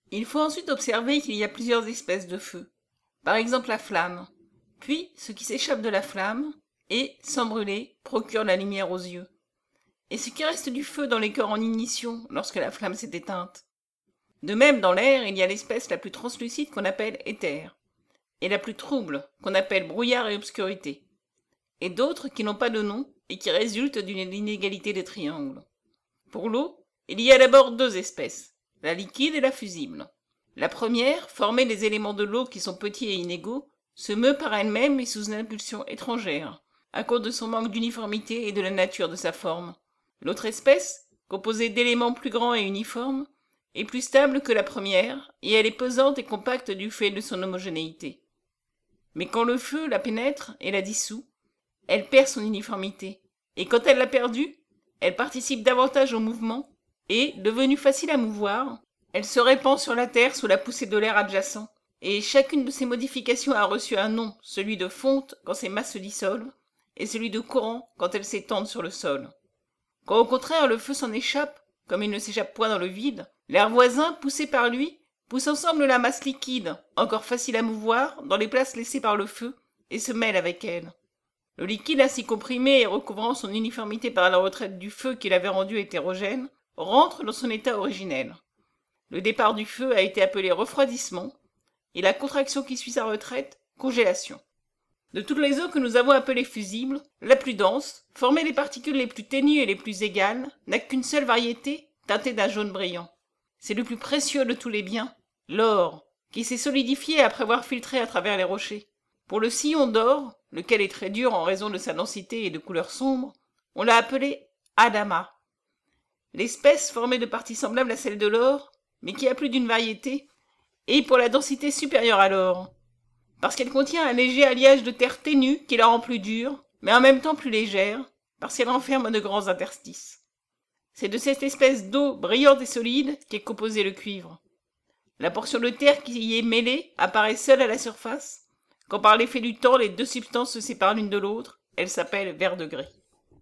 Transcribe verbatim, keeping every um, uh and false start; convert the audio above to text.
Il faut ensuite observer qu'il y a plusieurs espèces de feu. Par exemple la flamme, puis ce qui s'échappe de la flamme, et, sans brûler, procure la lumière aux yeux. Et ce qui reste du feu dans les corps en ignition lorsque la flamme s'est éteinte. De même, dans l'air, il y a l'espèce la plus translucide qu'on appelle éther, et la plus trouble qu'on appelle brouillard et obscurité, et d'autres qui n'ont pas de nom et qui résultent d'une inégalité des triangles. Pour l'eau, il y a d'abord deux espèces, la liquide et la fusible. La première, formée des éléments de l'eau qui sont petits et inégaux, se meut par elle-même et sous une impulsion étrangère, à cause de son manque d'uniformité et de la nature de sa forme. L'autre espèce, composée d'éléments plus grands et uniformes, est plus stable que la première, et elle est pesante et compacte du fait de son homogénéité. Mais quand le feu la pénètre et la dissout, elle perd son uniformité, et quand elle l'a perdue, elle participe davantage au mouvement, et, devenue facile à mouvoir, elle se répand sur la terre sous la poussée de l'air adjacent, et chacune de ces modifications a reçu un nom, celui de fonte quand ces masses se dissolvent, et celui de courant quand elles s'étendent sur le sol. Quand au contraire le feu s'en échappe, comme il ne s'échappe point dans le vide, l'air voisin, poussé par lui, pousse ensemble la masse liquide, encore facile à mouvoir, dans les places laissées par le feu, et se mêle avec elle. Le liquide ainsi comprimé et recouvrant son uniformité par la retraite du feu qui l'avait rendu hétérogène, rentre dans son état originel. Le départ du feu a été appelé refroidissement, et la contraction qui suit sa retraite, congélation. De toutes les eaux que nous avons appelées fusibles, la plus dense, formée des particules les plus ténues et les plus égales, n'a qu'une seule variété, teintée d'un jaune brillant. C'est le plus précieux de tous les biens, l'or, qui s'est solidifié après avoir filtré à travers les rochers. Pour le sillon d'or, lequel est très dur en raison de sa densité et de couleur sombre, on l'a appelé Adama. L'espèce formée de parties semblables à celles de l'or, mais qui a plus d'une variété, est pour la densité supérieure à l'or, parce qu'elle contient un léger alliage de terre ténue qui la rend plus dure, mais en même temps plus légère, parce qu'elle renferme de grands interstices. C'est de cette espèce d'eau brillante et solide qu'est composé le cuivre. La portion de terre qui y est mêlée apparaît seule à la surface, quand par l'effet du temps les deux substances se séparent l'une de l'autre, elle s'appelle vert de grès.